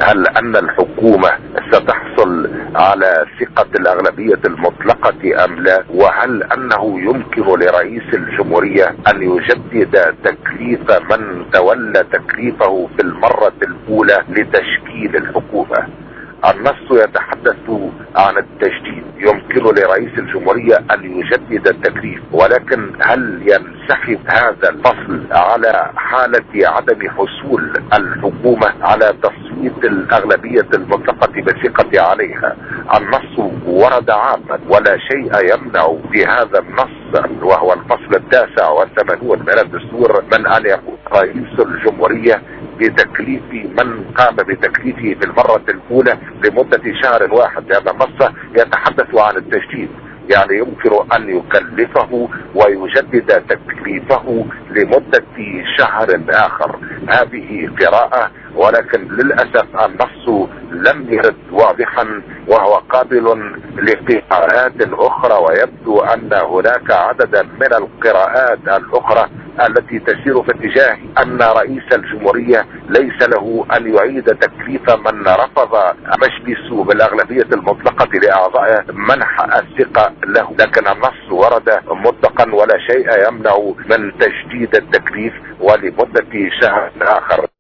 هل أن الحكومة ستحصل على ثقة الأغلبية المطلقة أم لا؟ وهل أنه يمكن لرئيس الجمهورية أن يجدد تكليف من تولى تكليفه في المرة الأولى لتشكيل الحكومة؟ النص يتحدث عن التجديد. يمكن لرئيس الجمهورية أن يجدد التكليف، ولكن هل ينسحب هذا الفصل على حالة عدم حصول الحكومة على تصويت الأغلبية المطلقة بالثقة عليها؟ النص ورد عاما ولا شيء يمنع في هذا النص، وهو الفصل 89 من الدستور، من أن يقول رئيس الجمهورية بتكليف من قام بتكليفه في المرة الأولى لمدة شهر واحد، لأن النص يتحدث عن التجديد، يعني يمكن أن يكلفه ويجدد تكليفه لمدة شهر آخر. هذه قراءة، ولكن للأسف النص لم يرد واضحا، وهو قابل لقراءات أخرى، ويبدو أن هناك عددا من القراءات الأخرى التي تسير في اتجاه أن رئيس الجمهورية ليس له أن يعيد تكليف من رفض مجلس بالأغلبية المطلقة لأعضائه منح الثقة له، لكن النص ورد مطلقا ولا شيء يمنع من تجديد التكليف ولمدة شهر آخر.